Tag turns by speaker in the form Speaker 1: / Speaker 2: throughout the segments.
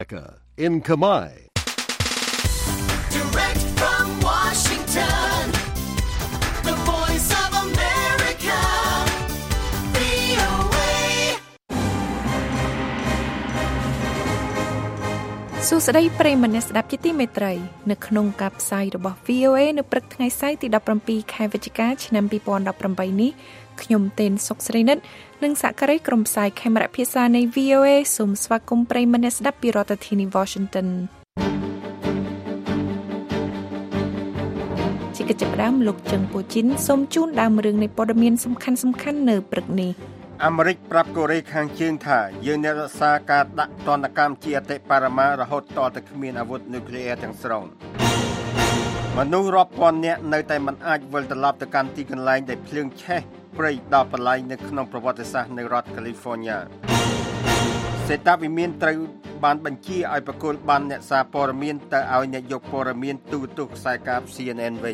Speaker 1: in Khmer.
Speaker 2: Direct from Washington, the voice of America, VOA.
Speaker 3: សួស្តីប្រិយមិត្តអ្នកស្ដាប់ជាទីមេត្រីនៅក្នុងការផ្សាយរបស់ VOA នៅព្រឹកថ្ងៃសៅរ៍ទី17ខែវិច្ឆិកាឆ្នាំ2018នេះខ្ញុំទេនសុកស្រីនិតនិងសហការីក្រុមផ្សាយខេមរៈភាសានៃ VOA សូមស្វាគមន៍ប្រិយមិត្តអ្នកស្ដាប់ពីរដ្ឋធានី Washington ជាកិច្ចផ្ដើមលោកជឹងពូជីនសូមជូនដើមរឿងនៃព័ត៌មានសំខាន់ៗនៅព្រឹកនេះ
Speaker 4: អាមេរិកប្រាប់កូរ៉េខាងជើងថាយើងនឹងរក្សាការដាក់ទណ្ឌកម្មជាអតិបរមារហូតតទៅគ្មានអាវុធនុយក្លេអ៊ែរទាំងស្រុងមនុស្សរាប់ពាន់នាក់នៅតែមិនអាចវិលត្រឡប់ទៅកាន់ទីកន្លែងដែលភ្លើងឆេះព្រៃដល់បលែងនៅក្នុងប្រវត្តិសាស្ត្រនៃរដ្ឋ California សេតវិមានត្រូវបានបញ្ជាឲ្យប្រគល់បានអ្នកសារព័ត៌មានទៅឲ្យអ្នកយកព័ត៌មានទូទស្សន៍ខ្សែកាប CNN វិញ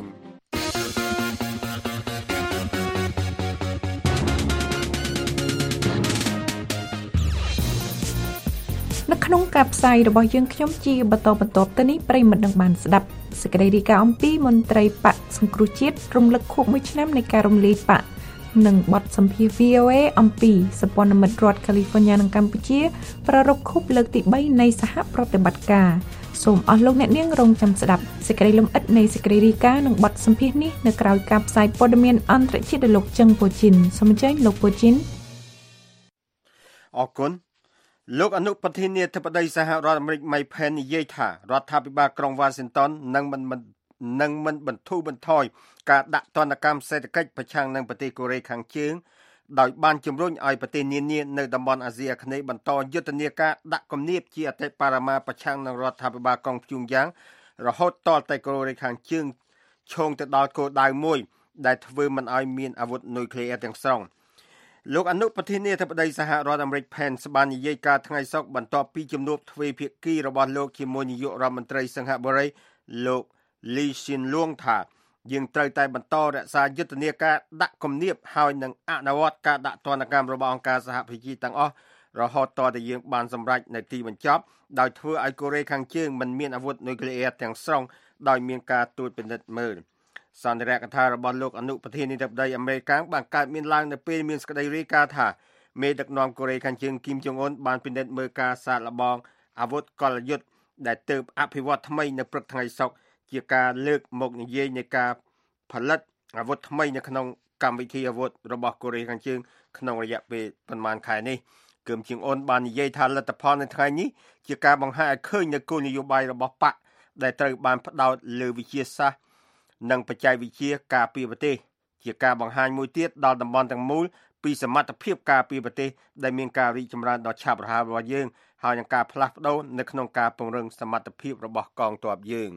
Speaker 3: នៅក្នុងការផ្សាយរបស់យើងខ្ញុំជាបន្តទៅនេះប្រិយមិត្តនឹងបានស្ដាប់សេចក្តីរាយការណ៍អំពីមន្ត្រីបកសង្គ្រោះជាតិរំលឹកខួប1ឆ្នាំនៃការរំលាយបកនិងបទសម្ភាសន៍ VOA អំពីសម្ព័ន្ធមិត្តរដ្ឋ California និងកម្ពុជាប្រារព្ធខួបលើកទី3នៃសហប្រតិបត្តិការសូមអស់លោកអ្នកនាងរងចាំស្ដាប់សេចក្តីលម្អិតនៃសេចក្តីរាយការណ៍និងបទសម្ភាសន៍នេះនៅក្រៅការផ្សាយព័ត៌មានអន្តរជាតិដោយលោកជឹងពូជីនសូមអញ្ជើញលោកពូជីន
Speaker 4: អរគុណលោកអនុប្រធានាធិបតីសហរដ្ឋអាមេរិក Mike Pence និយាយថារដ្ឋាភិបាលក្រុង Washington នឹងមិនបន្ធូរបន្ថយការដាក់ទណ្ឌកម្មសេដ្ឋកិច្ចប្រឆាំងនឹងប្រទេសកូរ៉េខាងជើងដោយបានជំរុញឲ្យប្រទេសនានានៅតំបន់អាស៊ីអាគ្នេយ៍បន្តយុទ្ធនាការដាក់គំនាបជាអតិបរមាប្រឆាំងនឹងរដ្ឋាភិបាលកុងព្យុងយ៉ាងរហូតតតែកូរ៉េខាងជើងឈោងទៅដល់គោលដៅមួយដែលធ្វើមិនឲ្យមានអាវុធនុយក្លេអ៊ែរទាំងស្រុងលោកអនុប្រធានាធិបតីសហរដ្ឋអាមេរិក Pence បាននិយាយការថ្ងៃសុក្របន្ទាប់ពីជំនួបទ្វេភាគីរបស់លោកជាមួយនាយករដ្ឋមន្ត្រីសិង្ហបុរីលោក Lee Hsien Loong ថាយើងត្រូវតែបន្តរក្សាយុទ្ធនាការដាក់គំនាបហើយនឹងអនុវត្តការដាក់ទណ្ឌកម្មរបស់អង្គការសហប្រជាជាតិទាំងអស់រហូតតតែយើងបានសម្រេចនៅទីបញ្ចប់ដោយធ្វើឲ្យកូរ៉េខាងជើងមិនមានអាវុធនុយក្លេអ៊ែរទាំងស្រុងដោយមានការត្រួតពិនិត្យមើលសន្និរកថារបស់លោកអនុប្រធានាធិបតីអាមេរិកបានកើតមានឡើងនៅពេលមានសេចក្តីរាយការណ៍ថាមេដឹកនាំកូរ៉េខាងជើងគីមចុងអ៊ុនបានពិនិត្យមើលការសាកល្បងអាវុធកលយុទ្ធដែលទើបអភិវឌ្ឍថ្មីនៅព្រឹកថ្ងៃសុក្រជាការលើកមកនិយាយនៃការផលិតអាវុធថ្មីនៅក្នុងកម្មវិធីអាវុធរបស់កូរ៉េខាងជើងក្នុងរយៈពេលប្រមាណខែនេះគឹមចុងអ៊ុនបាននិយាយថាលទ្ធផលនៅថ្ងៃនេះជាការបង្ហាញឲ្យឃើញនូវគោលនយោបាយរបស់បកដែលត្រូវបានផ្ដោតលើវិជាសាស្ត្រនិងបច្ចេកវិទ្យាការពារប្រទេសជាការបង្ហាញមួយទៀតដល់តំបន់ទាំងមូលពីសមត្ថភាពការពារប្រទេសដែលមានការរីកចម្រើនដ៏ឆាប់រហ័សរបស់យើងហើយនឹងការផ្លាស់ប្ដូរនៅក្នុងការពង្រឹងសមត្ថភាពរបស់កងទ័ពយើង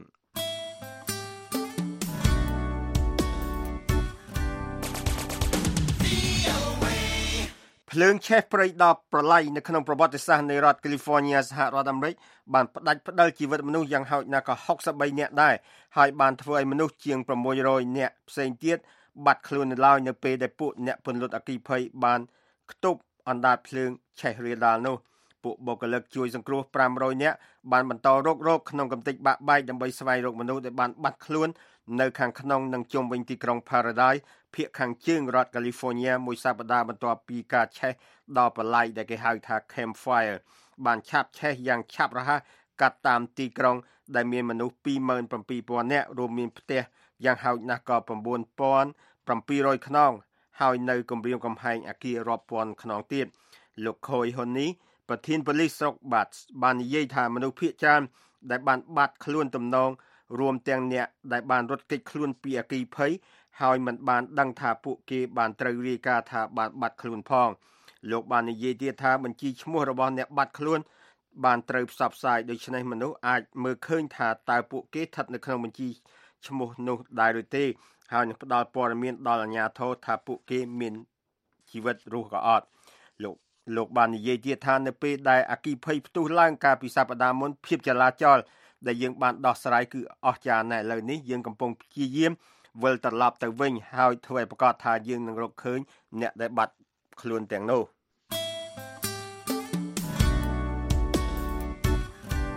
Speaker 4: ភ្លើងឆេះព្រៃដ៏ប្រឡាយនៅក្នុងប្រវត្តិសាស្ត្រនៃរដ្ឋ California សហរដ្ឋអាមេរិកបានផ្ដាច់ផ្ដិលជីវិតមនុស្សយ៉ាងហោចណាស់ក៏63នាក់ដែរហើយបានធ្វើឲ្យមនុស្សជាង600នាក់ផ្សេងទៀតបាត់ខ្លួននៅឡើយនៅពេលដែលពួកអ្នកពន្លត់អគ្គិភ័យបានខ្ទប់អណ្ដាតភ្លើងឆេះរាលដាលនោះពួកបុគ្គលិកជួយសង្គ្រោះ500នាក់បានបន្តរកក្នុងកំទេចបាក់បែកដើម្បីស្វែងរកមនុស្សដែលបានបាត់ខ្លួននៅខាងក្នុងនិងជុំវិញទីក្រុង Paradise ភាគខាងជើងរដ្ឋ California មួយសប្តាហ៍បន្ទាប់ពីការឆេះដល់បលាយដែលគេហៅថា Campfire បានឆាបឆេះយ៉ាងឆាប់រហ័សកាត់តាមទីក្រុងដែលមានមនុស្ស 27,000 នាក់រួមមានផ្ទះយ៉ាងហោចណាស់ក៏ 9,700 ខ្នងហើយនៅគម្រាមកំហែងអគាររាប់ពាន់ខ្នងទៀតលោក Khoi Honey ប្រធានប៉ូលីសស្រុក Bath បាននិយាយថាមនុស្សភាគច្រើនដែលបានបាត់ខ្លួនទំនងរួមទាំងអ្នកដែលបានរត់គេចខ្លួនពីអគ្គិភ័យហើយមិនបានដឹងថាពួកគេបានត្រូវរាយការណ៍ថាបានបាត់ខ្លួនផងលោកបាននិយាយទៀតថាបញ្ជីឈ្មោះរបស់អ្នកបាត់ខ្លួនបានត្រូវផ្សព្វផ្សាយដូច្នេះមនុស្សអាចមើលឃើញថាតើពួកគេស្ថិតនៅក្នុងបញ្ជីឈ្មោះនោះដែរឬទេហើយនឹងផ្ដល់ព័ត៌មានដល់អាជ្ញាធរថាពួកគេមានជីវិតរស់ក៏អត់លោកបាននិយាយទៀតថានៅពេលដែលអគ្គិភ័យផ្ទុះឡើងកាលពីសប្តាហ៍មុនភាពចលាចលដែលយើងបានដោះស្រាយគឺអស្ចារ្យណាស់ឥឡូវនេះយើងកំពុងព្យាយាមវិលត្រឡប់ទៅវិញហើយធ្វើឲ្យប្រកាសថាយើងនឹងរកឃើញអ្នកដែលបាត់ខ្លួនទាំងនោះ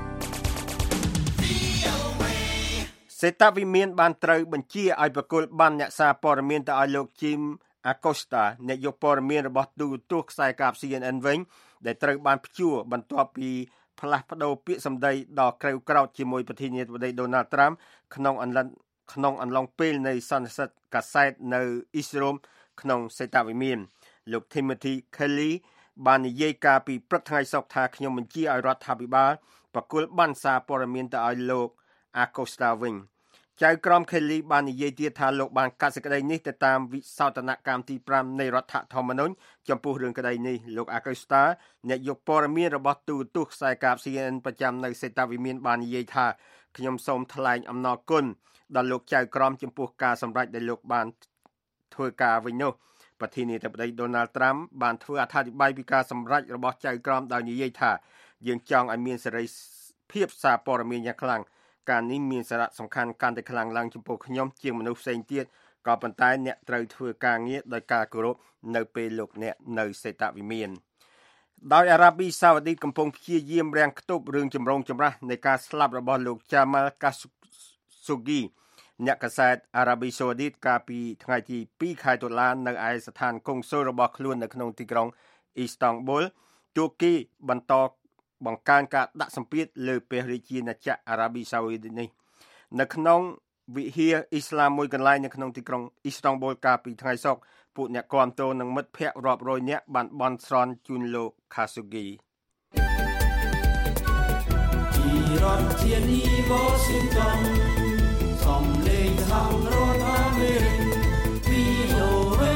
Speaker 4: សេតវិមានបានត្រូវបញ្ជាឲ្យបកគលបានអ្នកសារព័ត៌មានទៅឲ្យលោក Jim Acosta អ្នកយកព័ត៌មានរបស់ទូរទស្សន៍ខ្សែកាប CNN វិញដែលត្រូវបានព្យួរបន្ទាប់ពីផ្លាស់ប្ដូរពាក្យសម្ដីដ៏ក្រៅក្រោតជាមួយប្រធានាធិបតី Donald Trump ក្នុងអំឡុងពេលនៃសន្និសីទកាសែតនៅ East Rome ក្នុងសេតវិមានលោក Timothy Kelly បាននិយាយការពីព្រឹកថ្ងៃសុក្រថាខ្ញុំបញ្ជាឲ្យរដ្ឋាភិបាលបកគលបានសារព័ត៌មានទៅឲ្យលោក Acosta វិញចៅក្រម Kelly បាននិយាយទៀតថាលោកបានកាត់សេចក្តីនេះទៅតាមវិសោធនកម្មទី5នៃរដ្ឋធម្មនុញ្ញចំពោះរឿងក្តីនេះលោក Acosta អ្នកយកព័ត៌មានរបស់ទូរទស្សន៍ខ្សែកាប CNN ប្រចាំនៅសេតវិមានបាននិយាយថាខ្ញុំសូមថ្លែងអំណរគុណដល់លោកចៅក្រមចំពោះការសម្រេចដែលលោកបានធ្វើការវិញនោះប្រធានាធិបតី Donald Trump បានធ្វើអត្ថាធិប្បាយពីការសម្រេចរបស់ចៅក្រមដោយនិយាយថាយើងចង់ឲ្យមានសេរីភាពសារព័ត៌មានយ៉ាងខ្លាំងការនេះមានសារៈសំខាន់កាន់តែខ្លាំងឡើងចំពោះខ្ញុំជាងមនុស្សផ្សេងទៀតក៏ប៉ុន្តែអ្នកត្រូវធ្វើការងារដោយការគោរពនៅពេលលោកអ្នកនៅសេតវិមានដោយអារ៉ាប៊ីសាអូឌីតកំពុងព្យាយាមរាំងខ្ទប់រឿងចម្រូងចម្រាសនៃការស្លាប់របស់លោក Jamal Khashoggi អ្នកកាសែតអារ៉ាប៊ីសាអូឌីតកាលពីថ្ងៃទី2ខែតុលានៅឯស្ថានកុងស៊ុលរបស់ខ្លួននៅក្នុងទីក្រុងអ៊ីស្តង់ប៊ុលទូគីបន្តបង្កើនការដាក់សម្ពាធលើព្រះរាជាណាចក្រអារ៉ាប៊ីសាអូឌីតនេះនៅក្នុងវិហារអ៊ីស្លាមមួយកន្លែងនៅក្នុងទីក្រុងអ៊ីស្តង់ប៊ុលកាលពីថ្ងៃសុក្រពួកអ្នកគាំទ្រនិងមិត្តភ័ក្តិរាប់រយនាក់បានបន់ស្រន់ជូនលោក Khashoggi
Speaker 2: ពីរដ្ឋធានី Washington សំឡេងសហរដ្ឋអាមេរិក VOA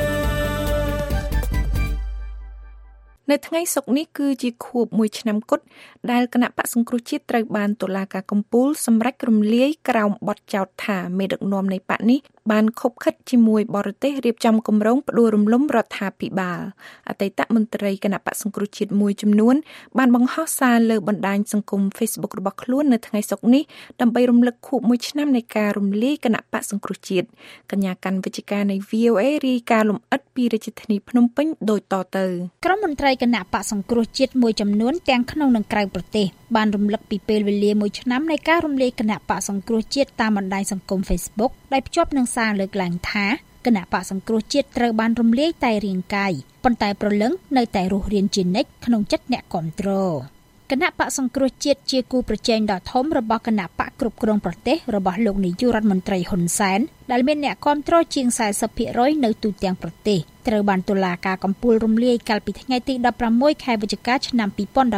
Speaker 3: នៅថ្ងៃសុក្រនេះគឺជាខួប1ឆ្នាំគត់ដែលគណៈបក្សសង្គ្រោះជាតិត្រូវបានតុលាការកំពូលសម្រេចរំលាយក្រោមបទចោទថាមេដឹកនាំនៃបក្សនេះបានខុបខិតជាមួយបរទេសរៀបចំគម្រោងផ្ដួលរំលំរដ្ឋាភិបាលអតីតមន្ត្រីគណៈបក្សសង្គ្រោះជាតិមួយចំនួនបានបង្ហោះសារលើបណ្ដាញសង្គម Facebook របស់ខ្លួននៅថ្ងៃសុក្រនេះដើម្បីរំលឹកខួប1ឆ្នាំនៃការរំលាយគណៈបក្សសង្គ្រោះជាតិកញ្ញាកាន់វិទ្យការនៃ VOA រាយការណ៍លម្អិតពីរាជធានីភ្នំពេញដូចតទៅ
Speaker 1: ក្រុមមន្ត្រីគណៈបក្សសង្គ្រោះជាតិមួយចំនួនទាំងក្នុងនិងក្រៅប្រទេសបានរំលឹកពីពេលវេលា1ឆ្នាំនៃការរំលាយគណៈបក្សសង្គ្រោះជាតិតាមបណ្ដាញសង្គម Facebook ដែលភ្ជាប់នឹងសារលើកឡើងថាគណៈបក្សសង្គ្រោះជាតិត្រូវបានរំលាយតែរាងកាយប៉ុន្តែព្រលឹងនៅតែរស់រានជានិច្ចក្នុងចិត្តអ្នកគាំទ្រគណៈបក្សសង្គ្រោះជាតិជាគូប្រជែងដ៏ធំរបស់គណៈបក្សគ្រប់គ្រងប្រទេសរបស់លោកនាយករដ្ឋមន្ត្រីហ៊ុនសែនដែលមានអ្នកគាំទ្រជាង 40% នៅទូទាំងប្រទេសត្រូវបានតុលាការកំពូលរំលាយកាលពីថ្ងៃទី16ខែវិច្ឆិកាឆ្នាំ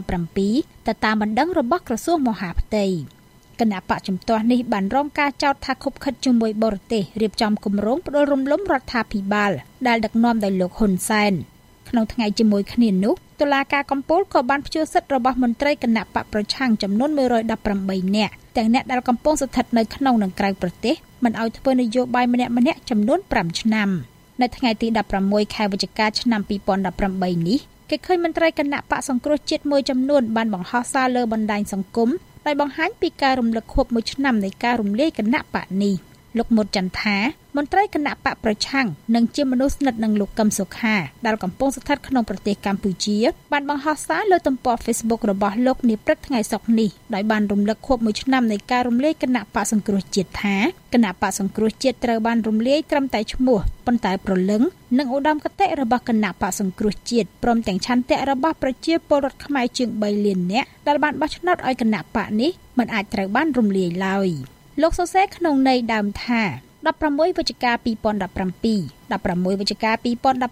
Speaker 1: 2017ទៅតាមបណ្ដឹងរបស់ក្រសួងមហាផ្ទៃគណៈបក្សជំទាស់នេះបានរងការចោទថាខុបខិតជាមួយបរទេសរៀបចំគម្រោងផ្ដួលរំលំរដ្ឋាភិបាលដែលដឹកនាំដោយលោកហ៊ុនសែនក្នុងថ្ងៃជាមួយគ្នានោះតុលាការកំពូលក៏បានព្យួរសិទ្ធិរបស់មន្ត្រីគណៈបក្សប្រឆាំងចំនួន118នាក់ទាំងអ្នកដែលកំពុងស្ថិតនៅក្នុងនិងក្រៅប្រទេសមិនឲ្យធ្វើនយោបាយម្នាក់ៗចំនួន5ឆ្នាំនៅថ្ងៃទី16ខែវិច្ឆិកាឆ្នាំ2018នេះគេឃើញមន្ត្រីគណៈបក្សសង្គ្រោះជាតិមួយចំនួនបានបង្ហោះសារលើបណ្ដាញសង្គមដោយបង្ហាញពីការរំលឹកខួប1ឆ្នាំនៃការរំលាយគណៈបក្សនេះលោកមុតចន្ទថាមន្ត្រីគណៈបក្សប្រឆាំងនិងជាមនុស្សស្និទ្ធនឹងលោកកឹមសុខាដែលកំពុងស្ថិតក្នុងប្រទេសកម្ពុជាបានបង្ហោះសារលើទំព័រ Facebook របស់លោកនាព្រឹកថ្ងៃសុក្រនេះដោយបានរំលឹកខួប1ឆ្នាំនៃការរំលាយគណៈបក្សសង្គ្រោះជាតិថាគណៈបក្សសង្គ្រោះជាតិត្រូវបានរំលាយត្រឹមតែឈ្មោះប៉ុន្តែព្រលឹងនិងឧត្តមគតិរបស់គណៈបក្សសង្គ្រោះជាតិព្រមទាំងឆន្ទៈរបស់ប្រជាពលរដ្ឋខ្មែរជាង3លាននាក់ដែលបានបោះឆ្នោតឲ្យគណៈបក្សនេះមិនអាចត្រូវបានរំលាយឡើយលោកសរសេរក្នុងន័យដើមថា16វិច្ឆិកា2017 16វិច្ឆិកា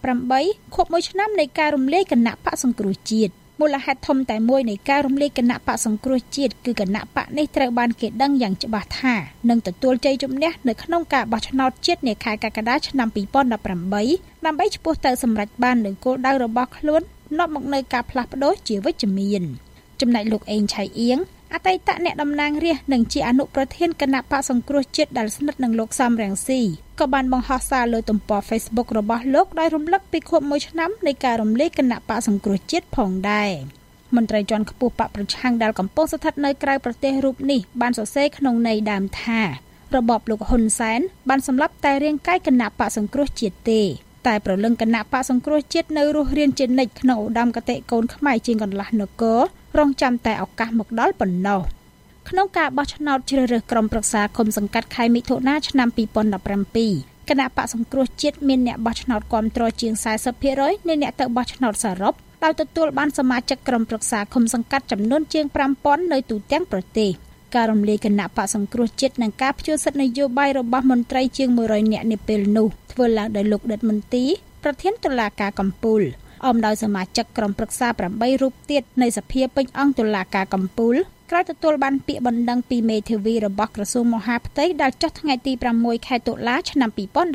Speaker 1: 2018ខួប1ឆ្នាំនៃការរំលាយគណៈបក្សសង្គ្រោះជាតិមូលហេតុធំតែមួយនៃការរំលាយគណៈបក្សសង្គ្រោះជាតិគឺគណៈបក្សនេះត្រូវបានគេដឹងយ៉ាងច្បាស់ថានឹងទទួលជ័យជំនះនៅក្នុងការបោះឆ្នោតជាតិនាខែកក្កដាឆ្នាំ2018ដើម្បីឆ្ពោះទៅសម្រេចបាននូវគោលដៅរបស់ខ្លួននាំមកនូវការផ្លាស់ប្ដូរជាវិជ្ជមានចំណែកលោកអេងឆៃអៀងអតីតអ្នកតំណាងរាស្ត្រនិងជាអនុប្រធានគណៈបក្សសង្គ្រោះជាតិដែលស្និទ្ធនឹងលោកសំរងស៊ីក៏បានបង្ហោះសារលើទំព័រ Facebook របស់លោកដោយរំលឹកពីខួប1ឆ្នាំនៃការរំលាយគណៈបក្សសង្គ្រោះជាតិផងដែរមន្ត្រីជាន់ខ្ពស់បកប្រឆាំងដែលកំពុងស្ថិតនៅក្រៅប្រទេសរូបនេះបានសរសេរក្នុងន័យដើមថារបបលោកហ៊ុនសែនបានសម្លាប់តែរាងកាយគណៈបក្សសង្គ្រោះជាតិទេតែព្រលឹងគណៈបក្សសង្គ្រោះជាតិនៅរស់រានជានិច្ចក្នុងឧត្តមគតិកូនខ្មែរជាងកន្លះនគររងចាំតែឱកាសមកដល់ប៉ុណ្ណោះក្នុងការបោះឆ្នោតជ្រើសរើសក្រុមប្រឹក្សាឃុំសង្កាត់ខែមិថុនាឆ្នាំ2017គណៈបកសង្គ្រោះជាតិមានអ្នកបោះឆ្នោតគាំទ្រជាង 40% នៃអ្នកទៅបោះឆ្នោតសរុបដោយទទួលបានសមាជិកក្រុមប្រឹក្សាឃុំសង្កាត់ចំនួនជាង 5,000 នៅទូទាំងប្រទេសការរំលាយគណៈបកសង្គ្រោះជាតិនិងការផ្ជួសសិទ្ធិនយោបាយរបស់មន្ត្រីជាង100នាក់នាពេលនោះធ្វើឡើងដោយលោកដិតមន្ទីប្រធានតុលាការកំពូលអមដោយសមាជិកក្រុមប្រឹក្សា8រូបទៀតនៃសភាពេញអង្គតុលាការកំពូលក្រោយទទួលបានពាក្យបណ្ដឹងពីមេធាវីរបស់ក្រសួងមហាផ្ទៃដែលចុះថ្ងៃទី6ខែតុលាឆ្នាំ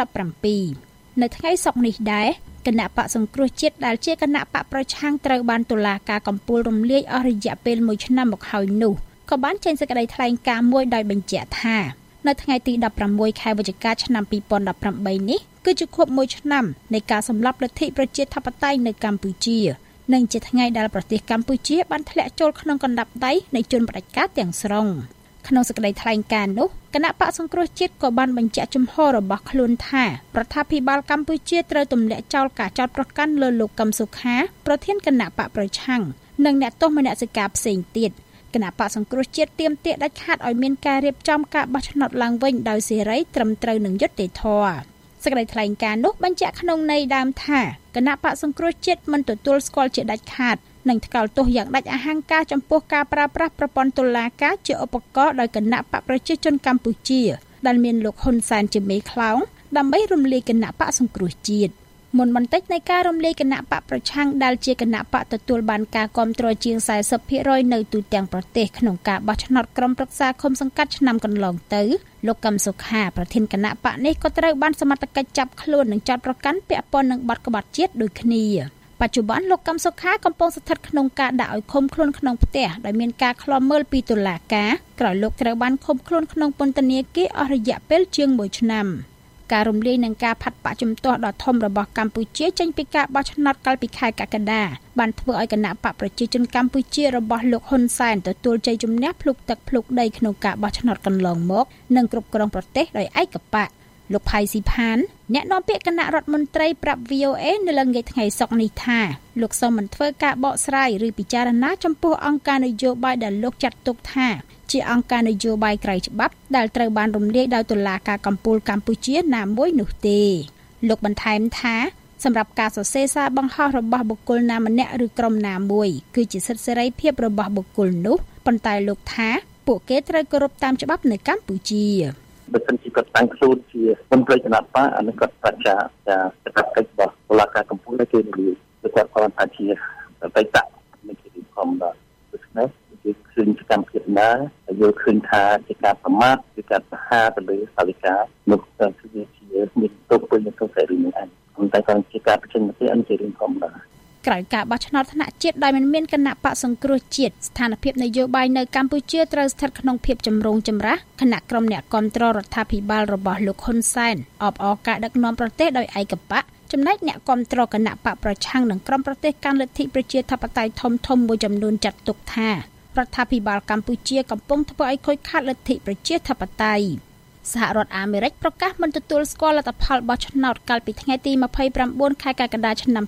Speaker 1: 2017នៅថ្ងៃសុក្រនេះដែរគណៈបកសង្គ្រោះជាតិដែលជាគណៈបកប្រឆាំងត្រូវបានតុលាការកំពូលរំលាយអស់រយៈពេល1ឆ្នាំមកហើយនោះក៏បានចេញសេចក្តីថ្លែងការណ៍មួយដោយបញ្ជាក់ថានៅថ្ងៃទី16ខែវិច្ឆិកាឆ្នាំ2018នេះគឺជាខួប1ឆ្នាំនៃការសម្លាប់លទ្ធិប្រជាធិបតេយ្យនៅកម្ពុជានិងជាថ្ងៃដែលប្រទេសកម្ពុជាបានធ្លាក់ចូលក្នុងកណ្ដាប់ដៃនៃជនផ្ដាច់ការទាំងស្រុងក្នុងសេចក្តីថ្លែងការណ៍នោះគណៈបកសង្គ្រោះជាតិក៏បានបញ្ជាក់ជំហររបស់ខ្លួនថារដ្ឋាភិបាលកម្ពុជាត្រូវទម្លាក់ចោលការចោទប្រកាន់លើលោកកឹមសុខាប្រធានគណៈបកប្រឆាំងនិងអ្នកទោសមនសិការផ្សេងទៀតគណៈបកសង្គ្រោះជាតិទាមទារដាច់ខាតឲ្យមានការរៀបចំការបោះឆ្នោតឡើងវិញដោយសេរីត្រឹមត្រូវនិងយុត្តិធម៌សេចក្តីថ្លែងការណ៍នោះបញ្ជាក់ក្នុងន័យដើមថាគណៈបកសង្គ្រោះជាតិមិនទទួលស្គាល់ជាដាច់ខាតនិងថ្កោលទោសយ៉ាងដាច់អហង្ការចំពោះការប្រើប្រាស់ប្រព័ន្ធតុលាការជាឧបករណ៍ដោយគណៈបកប្រជាជនកម្ពុជាដែលមានលោកហ៊ុនសែនជាមេខ្លោងដើម្បីរំលាយគណៈបកសង្គ្រោះជាតិមុនបន្តិចនៃការរំលាយគណៈបកប្រឆាំងដែលជាគណៈបកទទួលបានការគាំទ្រជាង 40% នៅទូទាំងប្រទេសក្នុងការបោះឆ្នោតក្រុមប្រឹក្សាឃុំសង្កាត់ឆ្នាំកន្លងទៅលោកកឹមសុខាប្រធានគណៈបកនេះក៏ត្រូវបានសមត្ថកិច្ចចាប់ខ្លួននិងចោទប្រកាន់ពាក់ព័ន្ធនឹងបទក្បត់ជាតិដូចគ្នាបច្ចុប្បន្នលោកកឹមសុខាកំពុងស្ថិតក្នុងការដាក់ឲ្យឃុំខ្លួនក្នុងផ្ទះដោយមានការឃ្លាំមើលពីតុលាការក្រោយលោកត្រូវបានឃុំខ្លួនក្នុងពន្ធនាគារអស់រយៈពេលជាង1ឆ្នាំការរំលាយនឹងការផាត់បកជំទាស់ដ៏ធំរបស់កម្ពុជាចេញពីការបោះឆ្នោតកាលពីខែកក្កដាបានធ្វើឲ្យគណៈបកប្រជាជនកម្ពុជារបស់លោកហ៊ុនសែនទទួលជ័យជំនះភ្លុកទឹកភ្លុកដីក្នុងការបោះឆ្នោតកន្លងមកនិងគ្រប់គ្រងប្រទេសដោយឯកបកលោកផៃស៊ីផានអ្នកនាំពាក្យគណៈរដ្ឋមន្ត្រីប្រាប់ VOA នៅល្ងាចថ្ងៃសុក្រនេះថាលោកសូមមិនធ្វើការបកស្រាយឬពិចារណាចំពោះអង្គការនយោបាយដែលលោកចាត់ទុកថាជាអង្គការនយោបាយក្រៅច្បាប់ដែលត្រូវបានរំលាយដោយតុលាការកំពូលកម្ពុជាណាមួយនោះទេលោកបន្ថែមថាសម្រាប់ការសរសេរសារបង្ហោះរបស់បុគ្គលណាម្នាក់ឬក្រុមណាមួយគឺជាសិទ្ធិសេរីភាពរបស់បុគ្គលនោះប៉ុន្តែលោកថាពួកគេត្រូវគោរពតាមច្បាប់នៅកម្ពុជា
Speaker 5: បើសិនជាគាត់តាំងខ្លួនជាមន្ត្រីគណៈបកអានេះគាត់បច្ចាកាតព្វកិច្ចរបស់តុលាការកំពូលគេនិយាយគាត់គាត់ថាជាបេតៈនៃគតិធម្មដែរដូច្នេះគឺឃើញសកម្មភាពណាហើយយល់ឃើញថាជាការប្រមាថឬការប្រហារទៅលើសាលាការនោះគឺជាមានទុកពេញនៅក្នុងសេរីនឹងឯងប៉ុន្តែគាត់ជាការប្រជែងមតិអន្តរជាតិធម្មតា
Speaker 1: ក្រោយការបោះឆ្នោតថ្នាក់ជាតិដោយមិនមានគណៈបកសង្គ្រោះជាតិស្ថានភាពនយោបាយនៅកម្ពុជាត្រូវស្ថិតក្នុងភាពចម្រូងចម្រាសគណៈក្រុមអ្នកគាំទ្ររដ្ឋាភិបាលរបស់លោកហ៊ុនសែនអបអរការដឹកនាំប្រទេសដោយឯកបកចំណែកអ្នកគាំទ្រគណៈបកប្រឆាំងនឹងក្រុមប្រទេសកាន់លទ្ធិប្រជាធិបតេយ្យធំមួយចំនួនចាត់ទុកថារដ្ឋាភិបាលកម្ពុជាកំពុងធ្វើឲ្យខូចខាតលទ្ធិប្រជាធិបតេយ្យសហរដ្ឋអាមេរិកប្រកាសមិនទទួលស្គាល់លទ្ធផលបោះឆ្នោតកាលពីថ្ងៃទី29ខែកក្កដាឆ្នាំ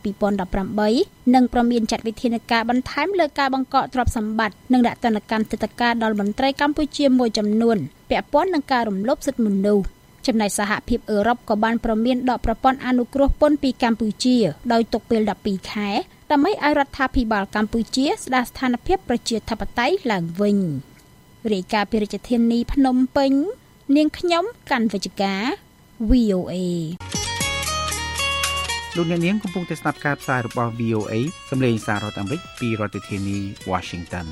Speaker 1: 2018និងប្រមានចាត់វិធានការបន្ថែមលើការបង្កកទ្រព្យសម្បត្តិនិងដាក់ទណ្ឌកម្មទិដ្ឋាការដល់មន្ត្រីកម្ពុជាមួយចំនួនពាក់ព័ន្ធនឹងការរំលោភសិទ្ធិមនុស្សចំណែកសហភាពអឺរ៉ុបក៏បានប្រមានដកប្រព័ន្ធអនុគ្រោះពន្ធពីកម្ពុជាដោយទុកពេល12ខែដើម្បីឲ្យរដ្ឋាភិបាលកម្ពុជាស្ដារស្ថានភាពប្រជាធិបតេយ្យឡើងវិញរាយការណ៍ពីរាជធានីភ្នំពេញនាងខ្ញុំកាន់វិជ្ជការ VOA
Speaker 6: លោកអ្នកនាងកំពុងតែស្ដាប់ការផ្សាយរបស់ VOA សំឡេងសាររដ្ឋអាមេរិកពីរដ្ឋធានី Washington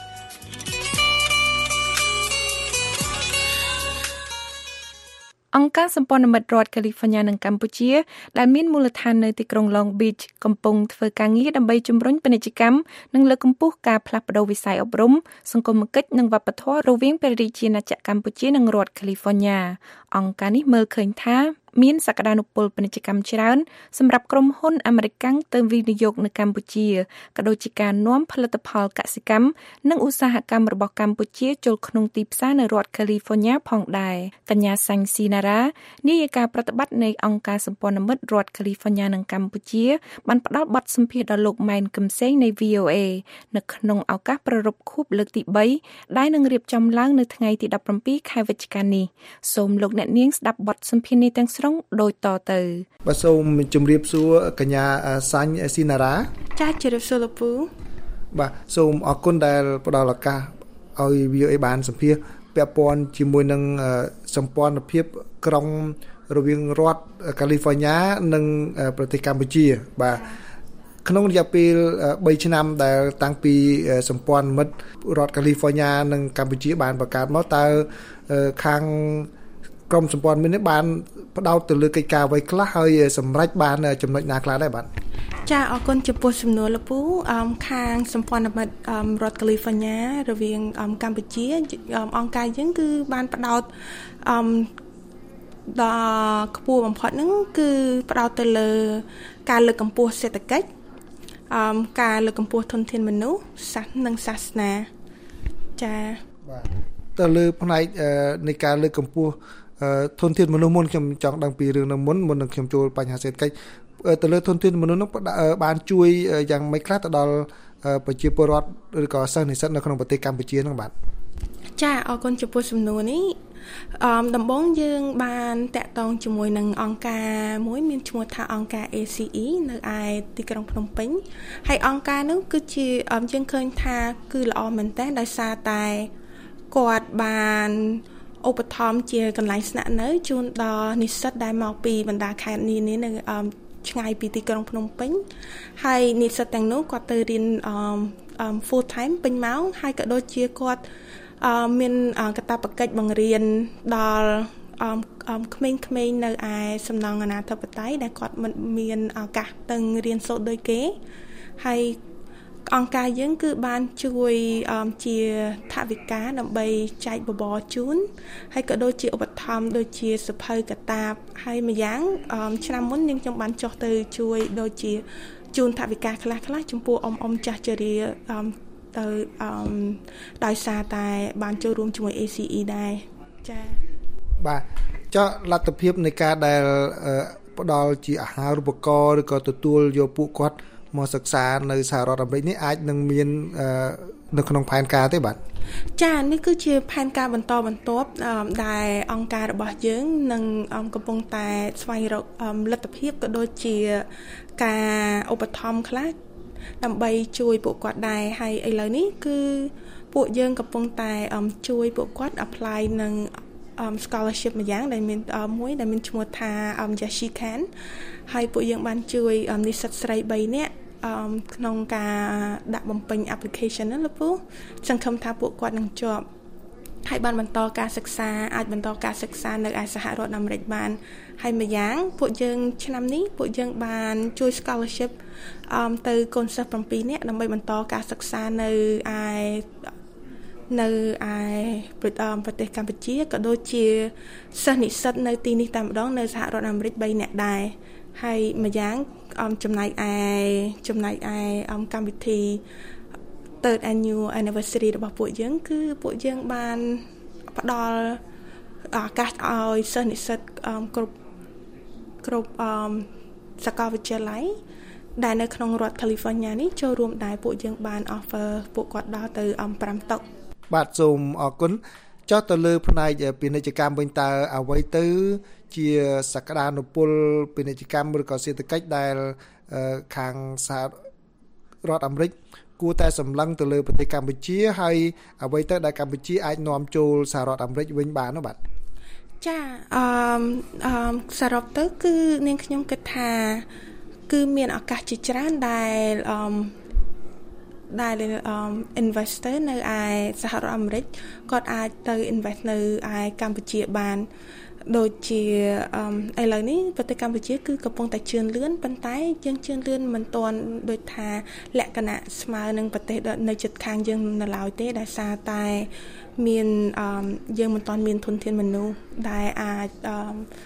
Speaker 3: អង្គការសម្ព័ន្ធមិត្តរដ្ឋ California និងកម្ពុជាដែលមានមូលដ្ឋាននៅទីក្រុង Long Beach កំពុងធ្វើការងារដើម្បីជំរុញពាណិជ្ជកម្មនិងលើកកម្ពស់ការផ្លាស់ប្តូរវិស័យអប់រំសង្គមគិច្ចនិងវប្បធម៌រវាងព្រះរាជាណាចក្រកម្ពុជានិងរដ្ឋ California អង្គការនេះមើលឃើញថាមានសក្តានុពលពាណិជ្ជកម្មច្រើនសម្រាប់ក្រុមហ៊ុនអាមេរិកទៅវិនិយោគនៅកម្ពុជាក៏ដូចជាការនាំផលិតផលកសិកម្មនិងឧស្សាហកម្មរបស់កម្ពុជាចូលក្នុងទីផ្សារនៅរដ្ឋ California ផងដែរកញ្ញាសាញ់ស៊ីណារ៉ានាយិកាប្រតិបត្តិនៃអង្គការសម្ព័ន្ធមិត្តរដ្ឋ California និងកម្ពុជាបានផ្ដល់បទសម្ភាសន៍ដល់លោកម៉ែន កឹមសេងនៃ VOA នៅក្នុងឱកាសប្រារព្ធខួបលើកទី3ដែលនឹងរៀបចំឡើងនៅថ្ងៃទី17ខែវិច្ឆិកានេះសូមលោកអ្នកនាងស្ដាប់បទសម្ភាសន៍នេះទាំងស្រុងដូចតទៅ
Speaker 7: បាទសូមជម្រាបសួរកញ្ញាសាញ់ស៊ីណារ៉ា
Speaker 8: ចាជម្រាបសួរលោកពូ
Speaker 7: បាទសូមអរគុណដែលផ្ដល់ឱកាសឲ្យ VOA បានសម្ភាសន៍ពាក់ព័ន្ធជាមួយនឹងសម្ព័ន្ធភាពក្រុងរវាងរដ្ឋ California និងប្រទេសកម្ពុជាបាទក្នុងរយៈពេល3ឆ្នាំដែលតាំងពីសម្ព័ន្ធមិត្តរដ្ឋ California និងកម្ពុជាបានបង្កើតមកតើខាងក្រុមសម្ព័ន្ធមិត្តនេះបានផ្ដោតទៅលើកិច្ចការអ្វីខ្លះហើយសម្រេចបានចំណុចណាខ្លះដែរបាទ
Speaker 8: ចាអរគុណចំពោះសំណួរលោកពូខាងសម្ព័ន្ធមិត្តរដ្ឋ California រវាងកម្ពុជាអង្គការយើងគឺបានផ្ដោតដល់ខ្ពស់បំផុតហ្នឹងគឺផ្ដោតទៅលើការលើកកម្ពស់សេដ្ឋកិច្ចការលើកកម្ពស់ធនធានមនុស្សសាសន៍និងសាសនាចា
Speaker 7: បាទទៅលើផ្នែកនៃការលើកកម្ពស់ធនធានមនុស្សមុនខ្ញុំចង់ដឹងពីរឿងនោះមុននឹងខ្ញុំចូលបញ្ហាសេដ្ឋកិច្ចទៅលើធនធានមនុស្សនោះបានជួយយ៉ាងម៉េចខ្លះទៅដល់ប្រជាពលរដ្ឋឬក៏សិស្សនិស្សិតនៅក្នុងប្រទេសកម្ពុជាហ្នឹងបាទ
Speaker 8: ចាអរគុណចំពោះសំណួរនេះដំបូងយើងបានតាក់ទងជាមួយនឹងអង្គការមួយមានឈ្មោះថាអង្គការ ACE នៅឯទីក្រុងភ្នំពេញហើយអង្គការនោះគឺជាយើងឃើញថាគឺល្អមែនតើដោយសារតែគាត់បានឧបត្ថម្ភជាកន្លែងស្នាក់នៅជូនដល់និស្សិតដែលមកពីបណ្ដាខេត្តនានានៅឆ្ងាយពីទីក្រុងភ្នំពេញហើយនិស្សិតទាំងនោះគាត់ទៅរៀនfull time ពេញម៉ោងហើយក៏ដូចជាគាត់មានកាតព្វកិច្ចបង្រៀនដល់ក្មេងៗនៅឯសំណង់អនាធិបតេយ្យដែលគាត់មិនមានឱកាសទៅរៀនសូត្រដូចគេហើយអង្គការយើងគឺបានជួយជាថវិកាដើម្បីចែកបបរជូនហើយក៏ដូចជាឧបត្ថម្ភដូចជាសភៅកតាបហើយម្យ៉ាងឆ្នាំមុនយើងខ្ញុំបានចុះទៅជួយដូចជាជូនថវិកាខ្លះចំពោះអ៊ំចាស់ជរាទៅដោយសារតែបានចូលរួមជាមួយ ACE ដែរចា៎
Speaker 7: បាទចុះលទ្ធភាពនៃការដែលផ្ដល់ជាអាហារូបករណ៍ឬក៏ទទួលយកពួកគាត់មកសិក្សានៅសហរដ្ឋអាមេរិកនេះអាចនឹងមាននៅក្នុងផែនការទេបាទ
Speaker 8: ចា៎នេះគឺជាផែនការបន្តបន្ទាប់ដែលអង្គការរបស់យើងនឹងកំពុងតែស្វែងរកលទ្ធភាពក៏ដូចជាការឧបត្ថម្ភខ្លះដើម្បីជួយពួកគាត់ដែរហើយឥឡូវនេះគឺពួកយើងកំពុងតែជួយពួកគាត់ apply នឹង scholarship មួយយ៉ាងដែលមានមួយដែលមានឈ្មោះថា Yashi Can ហើយពួកយើងបានជួយនិស្សិតស្រី3នាក់ក្នុងការដាក់បំពេញ application ណាលោកពូសង្ឃឹមថាពួកគាត់នឹងជាប់ហើយបានបន្តការសិក្សាអាចបន្តការសិក្សានៅឯសហរដ្ឋអាមេរិកបានហើយម្យ៉ាងពួកយើងឆ្នាំនេះពួកយើងបានជួយ scholarship ទៅកូនសិស្ស7នាក់ដើម្បីបន្តការសិក្សានៅប្រទេសកម្ពុជាក៏ដូចជាសិស្សនិស្សិតនៅទីនេះតែម្ដងនៅសហរដ្ឋអាមេរិក3នាក់ដែរហើយម្យ៉ាងចំណែកឯកម្មវិធី Third Annual Anniversary របស់ពួកយើងគឺពួកយើងបានផ្ដល់ឱកាសឲ្យសិស្សនិស្សិតគ្រប់សាកលវិទ្យាល័យដែលនៅក្នុងរដ្ឋ California នេះចូលរួមដែរពួកយើងបាន offer ពួកគាត់ដល់ទៅ5តុ
Speaker 7: បាទសូមអរគុណចុះទៅលើផ្នែកពាណិជ្ជកម្មវិញតើអ្វីទៅជាសក្តានុពលពាណិជ្ជកម្មឬក៏សេដ្ឋកិច្ចដែលខាងសហរដ្ឋអាមេរិកគួរតែសម្លឹងទៅលើប្រទេសកម្ពុជាហើយអ្វីទៅដែលកម្ពុជាអាចនាំចូលសហរដ្ឋអាមេរិកវិញបាននោះបាទ
Speaker 8: ចាសរុបទៅគឺនាងខ្ញុំគិតថាគឺមានឱកាសជាច្រើនដែលinvestor នៅឯសហរដ្ឋអាមេរិកគាត់អាចទៅ invest នៅឯកម្ពុជាបានដូចជាឥឡូវនេះប្រទេសកម្ពុជាគឺកំពុងតែជឿនលឿនប៉ុន្តែយើងជឿនលឿនមិនទាន់ដូចថាលក្ខណៈស្មើនឹងប្រទេសនៅជិតខាងយើងនៅឡើយទេដោយសារតែមានយើងមិនទាន់មានធនធានមនុស្សដែលអាច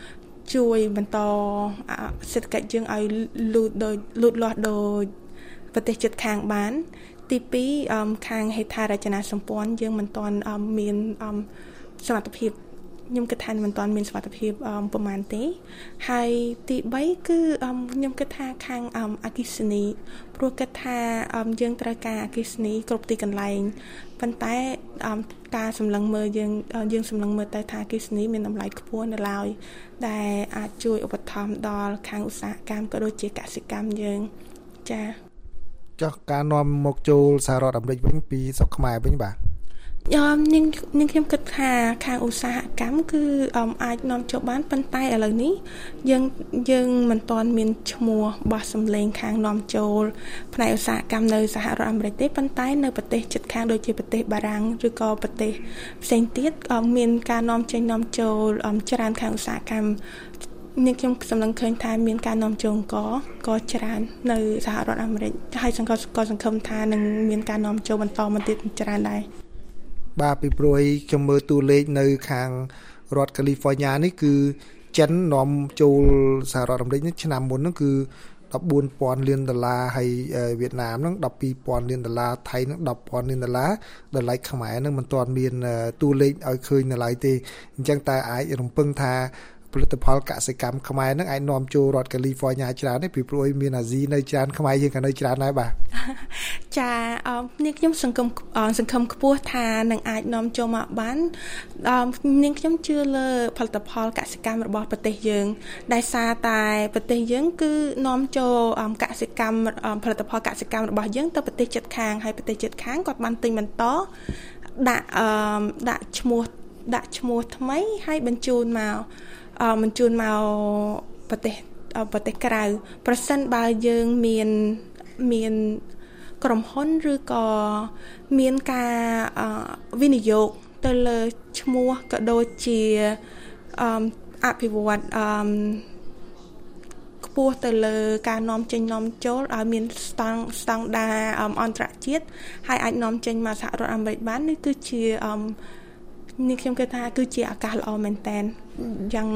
Speaker 8: ជួយបន្តសេដ្ឋកិច្ចយើងឲ្យលូតលាស់ដោយប្រទេសជិតខាងបានទី2ខាងហេដ្ឋារចនាសម្ព័ន្ធយើងមិនទាន់មានសមត្ថភាពខ្ញុំគិតថាមិនទាន់មានសមត្ថភាពប្រហែលទេហើយទី3គឺខ្ញុំគិតថាខាងអគ្គិសនីព្រោះគិតថាយើងត្រូវការអគ្គិសនីគ្រប់ទីកន្លែងប៉ុន្តែការសម្លឹងមើលយើងសម្លឹងមើលទៅថាអគ្គិសនីមានតម្លៃខ្ពស់នៅឡើយដែលអាចជួយឧបត្ថម្ភដល់ខាងឧស្សាហកម្មក៏ដូចជាកសិកម្មយើងចា៎
Speaker 7: ចុះការនាំមកចូលសហរដ្ឋអាមេរិកវិញពីស្រុកខ្មែរវិញបាទ
Speaker 8: នាងខ្ញុំគិតថាខាងឧស្សាហកម្មគឺអាចនាំចូលបានប៉ុន្តែឥឡូវនេះយើងមិនទាន់មានឈ្មោះបោះសម្លេងខាងនាំចូលផ្នែកឧស្សាហកម្មនៅសហរដ្ឋអាមេរិកទេប៉ុន្តែនៅប្រទេសជិតខាងដូចជាប្រទេសបារាំងឬក៏ប្រទេសផ្សេងទៀតមានការនាំចេញនាំចូលច្រើនខាងឧស្សាហកម្មនាងខ្ញុំសម្លឹងឃើញថាមានការនាំចូលក៏ច្រើននៅសហរដ្ឋអាមេរិកហើយសង្ឃឹមថានឹងមានការនាំចូលបន្តមកទៀតច្រើនដែរ
Speaker 7: បាទពីព្រោះខ្ញុំមើលតួលេខនៅខាងរដ្ឋកាលីហ្វ័រញ៉ានេះគឺចិននាំចូលសហរដ្ឋអាមេរិកនេះឆ្នាំមុនហ្នឹងគឺ$14,000 លានហើយវៀតណាមហ្នឹង$12,000 លានថៃហ្នឹង$10,000 លានដល់ឡែកខ្មែរហ្នឹងមិនទាន់មានតួលេខឲ្យឃើញនៅឡើយទេអញ្ចឹងតើអាចរំពឹងថាផលិតផលកសិកម្មខ្មែរហ្នឹងអាចនាំចូលរដ្ឋកាលីហ្វ័រញ៉ាច្រើនទេពីព្រោះមានអាស៊ីនៅច្រើនខ្មែរយើងក៏នៅច្រើនដែរបាទ
Speaker 8: ចានាងខ្ញុំសង្ឃឹមខ្ពស់ថានឹងអាចនាំចូលមកបាននាងខ្ញុំជឿលើផលិតផលកសិកម្មរបស់ប្រទេសយើងដែលសារតែប្រទេសយើងគឺនាំចូលកសិកម្មផលិតផលកសិកម្មរបស់យើងទៅប្រទេសជិតខាងហើយប្រទេសជិតខាងគាត់បានទិញបន្តដាក់ឈ្មោះថ្មីហើយបញ្ជូនមកប្រទេសក្រៅប្រសិនបើយើងមានក្រុមហ៊ុនឬក៏មានការវិនិយោគទៅលើឈ្មោះក៏ដូចជាអភិវឌ្ឍខ្ពស់ទៅលើការនាំចេញនាំចូលឲ្យមានស្តង់ដារអន្តរជាតិហើយអាចនាំចេញមកសហរដ្ឋអាមេរិកបាននេះគឺជានេះខ្ញុំគិតថាគឺជាឱកាសល្អមែនតើយ៉ាង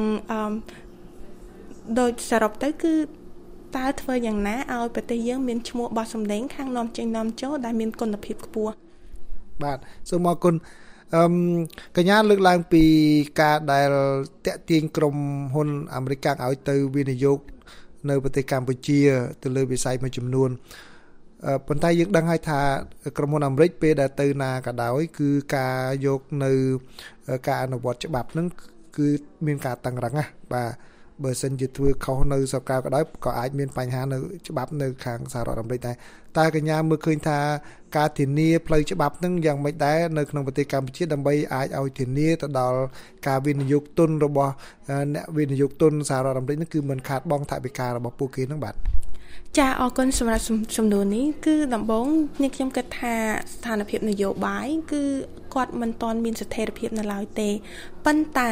Speaker 8: ដោយសរុបទៅគឺតើធ្វើយ៉ាងណាឲ្យប្រទេសយើងមានឈ្មោះបោះសម្លេងខាងនាំចេញនាំចូលដែលមានគុណភាពខ្ពស់
Speaker 7: បាទសូមអរគុណកញ្ញាលើកឡើងពីការដែលតាក់ទាញក្រុមហ៊ុនអាមេរិកឲ្យទៅវិនិយោគនៅប្រទេសកម្ពុជាទៅលើវិស័យមួយចំនួនប៉ុន្តែយើងដឹងហើយថាក្រុមហ៊ុនអាមេរិកពេលដែលទៅណាក៏ដោយគឺការយកនៅការអនុវត្តច្បាប់ហ្នឹងគឺមានការតឹងរ៉ឹងណាបាទបើសិនជាធ្វើខុសនៅស្រុកក្រៅក៏ដោយក៏អាចមានបញ្ហានៅច្បាប់នៅខាងសហរដ្ឋអាមេរិកដែរតែកញ្ញាមើលឃើញថាការធានាផ្លូវច្បាប់ហ្នឹងយ៉ាងម៉េចដែរនៅក្នុងប្រទេសកម្ពុជាដើម្បីអាចឲ្យធានាទៅដល់ការវិនិយោគទុនរបស់អ្នកវិនិយោគទុនសហរដ្ឋអាមេរិកហ្នឹងគឺមិនខាតបង់ថវិការបស់ពួកគេហ្នឹងបាទ
Speaker 8: ចាអរគុណសម្រាប់សំណួរនេះគឺដំបូងនេះខ្ញុំគិតថាស្ថានភាពនយោបាយគឺគាត់មិនទាន់មានស្ថិរភាពនៅឡើយទេប៉ុន្តែ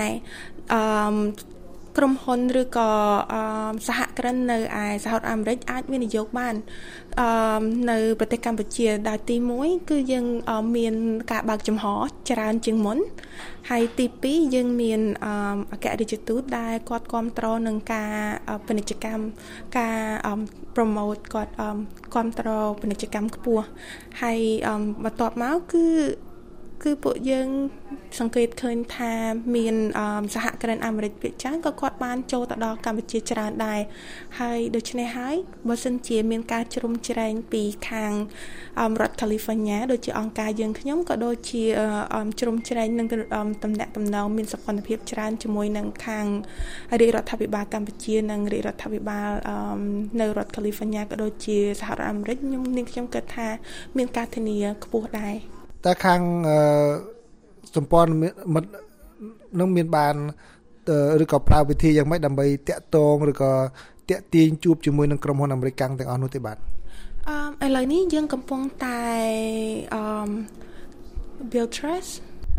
Speaker 8: ក្រុមហ៊ុនឬក៏សហគ្រិននៅឯសហរដ្ឋអាមេរិកអាចវិនិយោគបាននៅប្រទេសកម្ពុជាដោយទី1គឺយើងមានការបើកចំហច្រើនជាងមុនហើយទី2យើងមានអគ្គរដ្ឋទូតដែលគាត់គ្រប់គ្រងនឹងការពាណិជ្ជកម្មការ promote គាត់គ្រប់គ្រងពាណិជ្ជកម្មខ្ពស់ហើយបន្ទាប់មកគឺពួកយើងសង្កេតឃើញថាមានសហគ្រិនអាមេរិកភាគច្រើនក៏គាត់បានចូលទៅដល់កម្ពុជាច្រើនដែរហើយដូច្នេះហើយបើសិនជាមានការជ្រុំជ្រែងពីខាងរដ្ឋ California ដូចជាអង្គការយើងខ្ញុំក៏ដូចជាជ្រុំជ្រែងនឹងតំណែងតំណងមានសកម្មភាពច្រើនជាមួយនឹងខាងរាជរដ្ឋាភិបាលកម្ពុជានិងរាជរដ្ឋាភិបាលនៅរដ្ឋ California ក៏ដូចជាសហរដ្ឋអាមេរិកខ្ញុំគិតថាមានការធានាខ្ពស់ដែរ
Speaker 7: តែខាងសម្ព័ន្ធមិត្តនឹងមានបានឬក៏ប្រើវិធីយ៉ាងម៉េចដើម្បីតាក់ទងឬក៏តាក់ទាញជួបជាមួយនឹងក្រុមហ៊ុនអាមេរិកទាំងអស់នោះទេបាទ
Speaker 8: ឥឡូវនេះយើងកំពុងតែbuild trust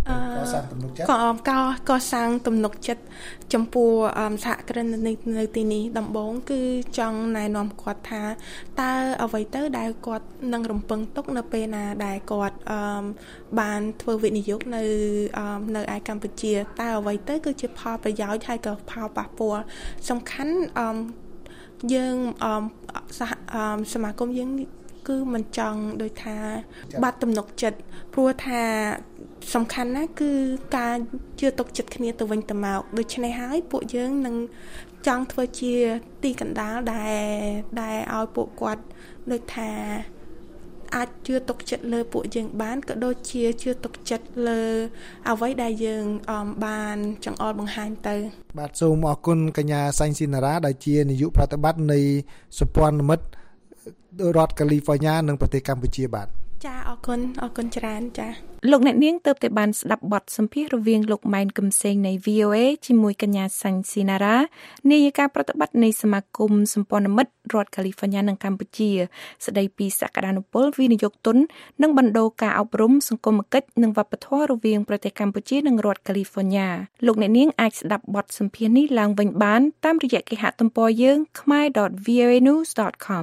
Speaker 7: កសាងទំនុកចិត្ត
Speaker 8: កសាងទំនុកចិត្តចំពោះសហគ្រិននៅទីនេះដំបូងគឺចង់ណែនាំគាត់ថាតើអ្វីទៅដែលគាត់នឹងរំពឹងទុកនៅពេលណាដែលគាត់បានធ្វើវិនិយោគនៅឯកម្ពុជាតើអ្វីទៅគឺជាផលប្រយោជន៍ហើយក៏ផលប៉ះពាល់សំខាន់យើងសមាគមយើងគឺមិនចង់ដូចថាបាត់ទំនុកចិត្តព្រោះថាសំខាន់ណាស់គឺការជឿទុកចិត្តគ្នាទៅវិញទៅមកដូច្នេះហើយពួកយើងនឹងចង់ធ្វើជាទីកណ្ដាលដែលឲ្យពួកគាត់ដូចថាអាចជឿទុកចិត្តលើពួកយើងបានក៏ដូចជាជឿទុកចិត្តលើអ្វីដែលយើងបានចង្អុលបង្ហាញទៅ
Speaker 7: បាទសូមអរគុណកញ្ញាសាញ់ស៊ីណារ៉ាដែលជានាយកប្រតិបត្តិនៃសម្ព័ន្ធមិត្តរដ្ឋកាលីហ្វ័រញ៉ានិងប្រទេសកម្ពុជាបាទ
Speaker 8: ចាអរគុណច្រើនចា
Speaker 3: លោកអ្នកនាងទើបតែបានស្ដាប់បទសម្ភាសន៍រវាងលោកម៉ែនកំសែងនៃ VOA ជាមួយកញ្ញាសាញ់ស៊ីណារ៉ានាយិកាប្រតិបត្តិនៃសមាគមសម្ព័ន្ធមិត្តរដ្ឋកាលីហ្វ័រញ៉ានិងកម្ពុជាស្ដីពីសក្តានុពលវិនិយោគទុននិងបណ្ដូលការអប់រំសង្គមគិច្ចនិងវប្បធម៌រវាងប្រទេសកម្ពុជានិងរដ្ឋកាលីហ្វ័រញ៉ាលោកអ្នកនាងអាចស្ដាប់បទសម្ភាសន៍នេះឡើងវិញបានតាមរយៈគេហទំព័រយើង khmer.voanews.com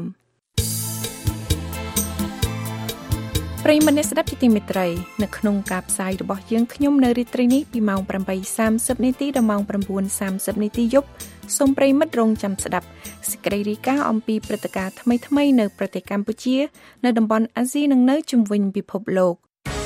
Speaker 3: ប្រិយមិត្តអ្នកស្ដាប់ជាទីមេត្រីនៅក្នុងការផ្សាយរបស់យើងខ្ញុំនៅរាត្រីនេះពីម៉ោង 8:30 នាទីដល់ម៉ោង 9:30 នាទីយប់សូមប្រិយមិត្តរងចាំស្ដាប់សេចក្តីរាយការណ៍អំពីព្រឹត្តិការណ៍ថ្មីៗនៅប្រទេសកម្ពុជានៅតំបន់អាស៊ីនិងនៅជុំវិញពិភពលោក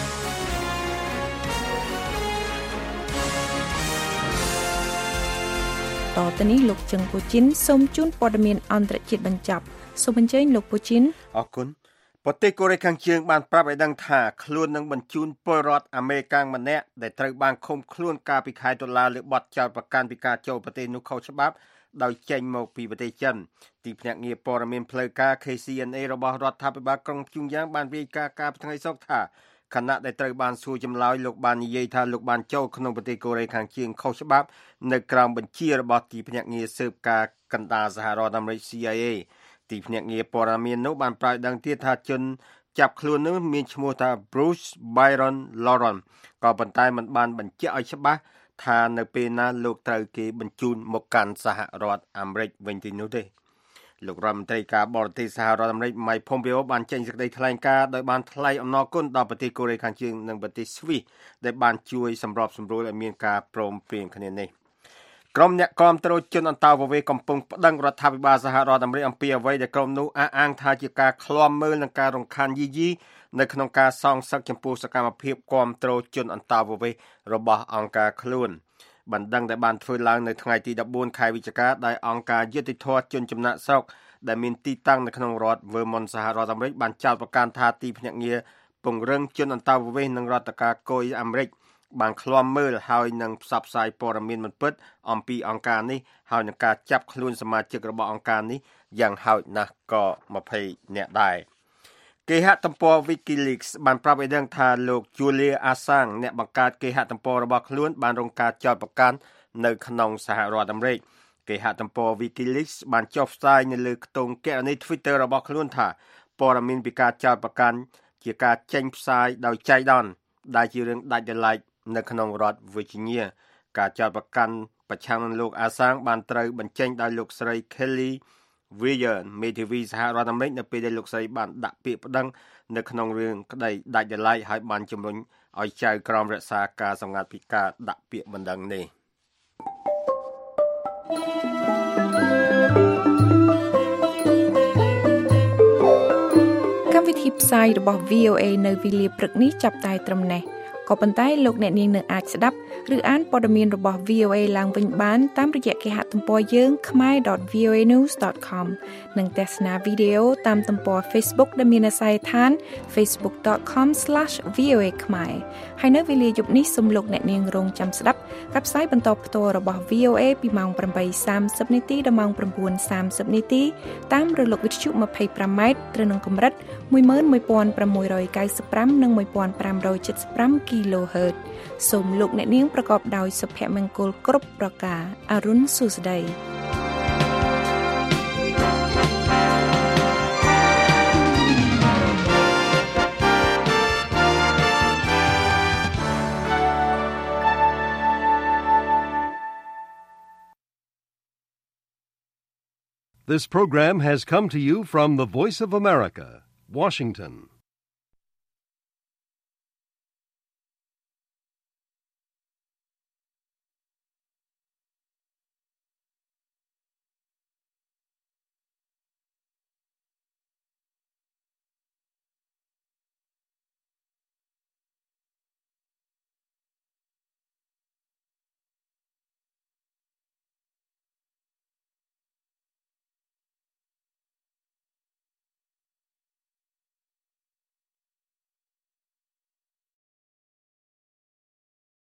Speaker 3: តទៅនេះលោកជឹងពូជីនសូមជូនព័ត៌មានអន្តរជាតិបញ្ចប់សូមអញ្ជើញលោកពូជីន
Speaker 4: អរគុណប្រទេសកូរ៉េខាងជើងបានប្រាប់ឲ្យដឹងថាខ្លួននឹងបញ្ជូនពលរដ្ឋអាមេរិកម្នាក់ដែលត្រូវបានឃុំខ្លួនកាលពីខែតុលាលើបទចោទប្រកាន់ពីការចូលប្រទេសនោះខុសច្បាប់ដោយចេញមកពីប្រទេសចិនទីភ្នាក់ងារព័ត៌មានផ្លូវការ KCNA របស់រដ្ឋាភិបាលក្រុងព្យុងយ៉ាងបានរាយការណ៍កាលពីថ្ងៃសុក្រថាខណៈដែលត្រូវបានសួរចម្លើយលោកបាននិយាយថាលោកបានចូលក្នុងប្រទេសកូរ៉េខាងជើងខុសច្បាប់នៅក្រោមបញ្ជារបស់ទីភ្នាក់ងារស៊ើបការកណ្ដាលសហរដ្ឋអាមេរិក CIAទីភ្នាក់ងារព័ត៌មាននោះបានប្រកាសដឹងទៀតថាជនចាប់ខ្លួននោះមានឈ្មោះថា Bruce Byron Lauren ក៏ប៉ុន្តែมันបានបញ្ជាក់ឲ្យច្បាស់ថានៅពេលណាលោកត្រូវគេបញ្ជូនមកកាន់សហរដ្ឋអាមេរិកវិញទីនោះទេលោករដ្ឋមន្ត្រីការបរទេសសហរដ្ឋអាមេរិក Mike Pompeo បានចេញសេចក្តីថ្លែងការណ៍ដោយបានថ្លែងអំណរគុណដល់ប្រទេសកូរ៉េខាងជើងនិងប្រទេសស្វីសដែលបានជួយសម្របសម្រួលឲ្យមានការព្រមព្រៀងគ្នានេះក្រុមអ្នកគាំទ្រជនអន្តោប្រវេសន៍កំពុងប្តឹងរដ្ឋាភិបាលសហរដ្ឋអាមេរិកអំពីអ្វីដែលក្រុមនោះអះអាងថាជាការឃ្លាំមើលនិងការរំខានយីនៅក្នុងការសងសឹកចំពោះសកម្មភាពគាំទ្រជនអន្តោប្រវេសន៍របស់អង្គការខ្លួនបណ្ដឹងដែលបានធ្វើឡើងនៅថ្ងៃទី14ខែវិច្ឆិកាដោយអង្គការយុត្តិធម៌ជនចំណាក់ស្រុកដែលមានទីតាំងនៅក្នុងរដ្ឋ Vermont សហរដ្ឋអាមេរិកបានចោទប្រកាន់ថាទីភ្នាក់ងារពង្រឹងជនអន្តោប្រវេសន៍និងរដ្ឋការកុយអាមេរិកបានឃ្លាំមើលហើយនឹងផ្សព្វផ្សាយព័ត៌មានមិនពិតអំពីអង្គការនេះហើយនឹងការចាប់ខ្លួនសមាជិករបស់អង្គការនេះយ៉ាងហោចណាស់ក៏20នាក់ដែរគេហទំព័រ WikiLeaks បានប្រាប់ឲ្យដឹងថាលោក Julian Assange អ្នកបង្កើតគេហទំព័ររបស់ខ្លួនបានរងការចោទប្រកាន់នៅក្នុងសហរដ្ឋអាមេរិកគេហទំព័រ WikiLeaks បានចុះផ្សាយនៅលើខ្ទង់គណនី Twitter របស់ខ្លួនថាព័ត៌មានពីការចោទប្រកាន់ជាការចេញផ្សាយដោយចៃដន្យដែលជារឿងដាច់ដោយឡែកនៅក្នុងរដ្ឋ Virginia ការចោទប្រកាន់ប្រឆាំងនឹងលោក Assange បានត្រូវបញ្ចេញដោយលោកស្រី Kelly Weir មេធាវីសហរដ្ឋអាមេរិកនៅពេលដែលលោកស្រីបានដាក់ពាក្យប្តឹងនៅក្នុងរឿងក្តីដាច់ដោយឡែកហើយបានជំរុញឲ្យចៅក្រមរក្សាការសម្ងាត់ពីការដាក់ពាក្យបណ្ដឹងនេះ
Speaker 3: កម្មវិធីផ្សាយរបស់ VOA នៅវេលាព្រឹកនេះចាប់តែត្រឹមនេះក៏ប៉ុន្តែលោកអ្នកនាងនៅអាចស្ដាប់ឬអានព័ត៌មានរបស់ VOA ឡើងវិញបានតាមរយៈគេហទំព័រយើង khmer.voanews.com និងទស្សនាវីដេអូតាមទំព័រ Facebook ដែលមានអាសយដ្ឋាន facebook.com/voa khmer ហើយនៅវេលាយប់នេះសូមលោកអ្នកនាងរងចាំស្ដាប់ការផ្សាយបន្តផ្ទាល់របស់ VOA ពីម៉ោង 8:30 នាទីដល់ម៉ោង 9:30 នាទីតាមរលកវិទ្យុ 25M ត្រូវនឹងកម្រិត 11695 និង 1575 kHz សូមលោកអ្នកនាងប្រកបដោយសុភមង្គលគ្រប់ប្រការអរុនសុស្ដី
Speaker 9: This program has come to you from the Voice of America, Washington.